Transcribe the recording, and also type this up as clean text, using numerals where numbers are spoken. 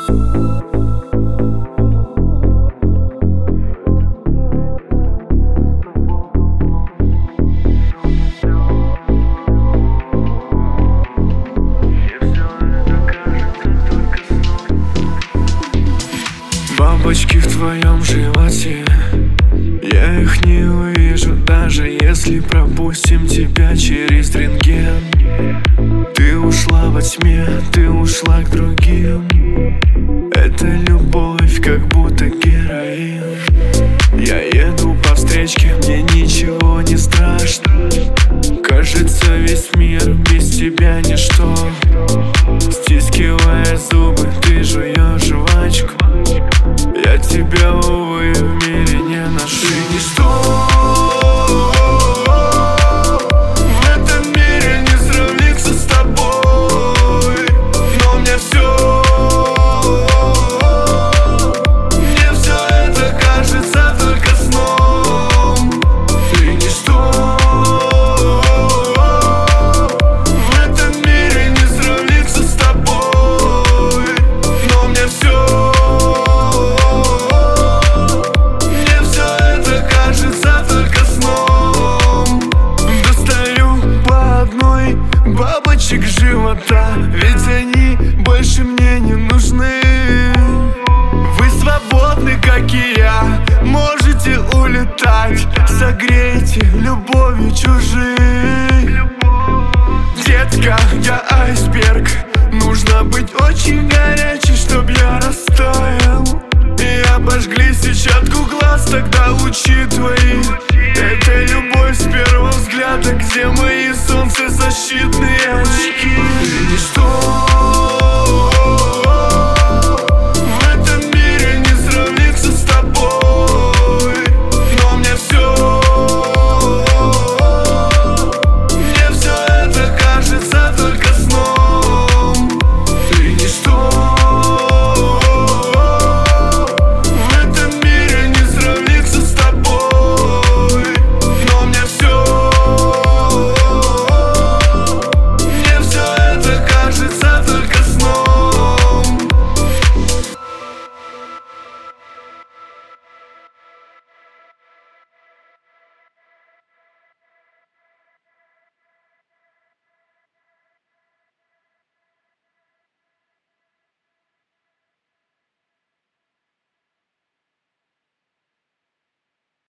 Бабочки в твоем животе, я их не увижу, даже если пропустим тебя через рентген. Ты ушла во тьме, ты ушла к другим. Это любовь, как будто героин. Я еду по встречке, мне ничего не страшно. Кажется, весь мир без тебя ничто. Стискивая зубы, ты жуешь жвачку. Я тебя, увы, в мире не ношу. Ты ничто, в этом мире не сравнится с тобой. Но мне все это кажется только сном. Ты ничто, в этом мире не сравнится с тобой. Но мне все бабочек живота, ведь они больше мне не нужны. Вы свободны, как и я, можете улетать. Согрейте любовью чужих. Детка, я айсберг, нужно быть очень горячей, чтоб я растаял. И обожгли сетчатку глаз, тогда лучи твои. Это любовь с первого взгляда, где мы